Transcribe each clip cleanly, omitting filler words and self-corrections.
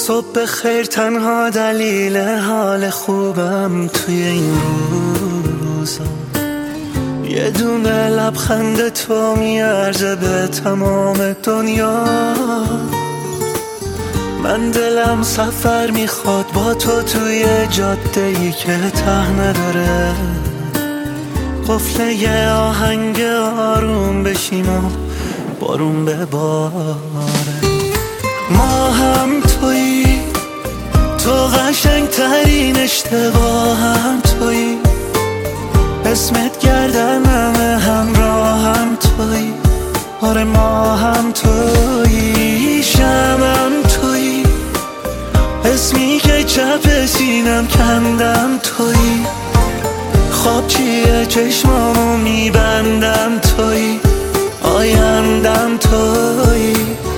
صبح خیر تنها دلیل حال خوبم توی این روزا، یه دونه لبخند تو میارزه به تمام دنیا. من دلم سفر میخواد با تو توی جاده‌ای که ته نداره، قفل یه آهنگ آروم بشیم و بارون بباره. ما هم تویی، تو قشنگ ترین اشتباهم تویی، اسمت گردنم همراهم تویی. آره ما هم تویی، شمم تویی، اسمی که چپ سینم کندم تویی. خواب چیه چشمامو میبندم تویی، آیندم تویی.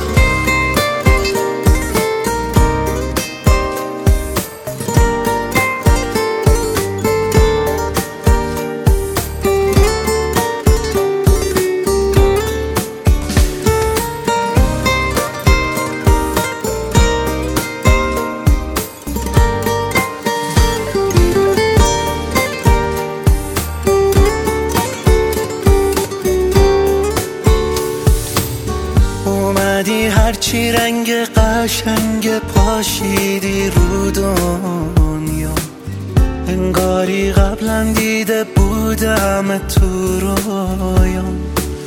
اومدی هرچی رنگ قشنگ پاشیدی رو دنیا، انگاری قبلا دیده بودم تو رویام.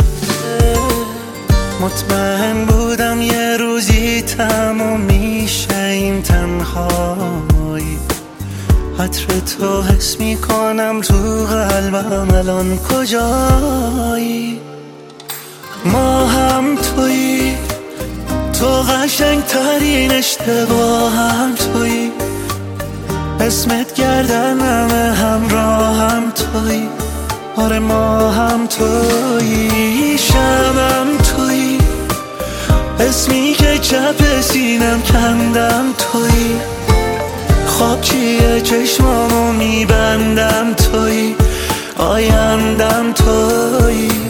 مطمئن بودم یه روزی تموم میشه این تنهایی، عطر تو حس میکنم تو قلبم الان کجایی. ما هم تویی، تو قشنگ ترین اشتباهم تویی، اسمت گردنم همراهم تویی. آره ما هم تویی، شمم تویی، اسمی که چپ سینم کندم تویی. خواب چیه چشمامو میبندم تویی، آیندم تویی.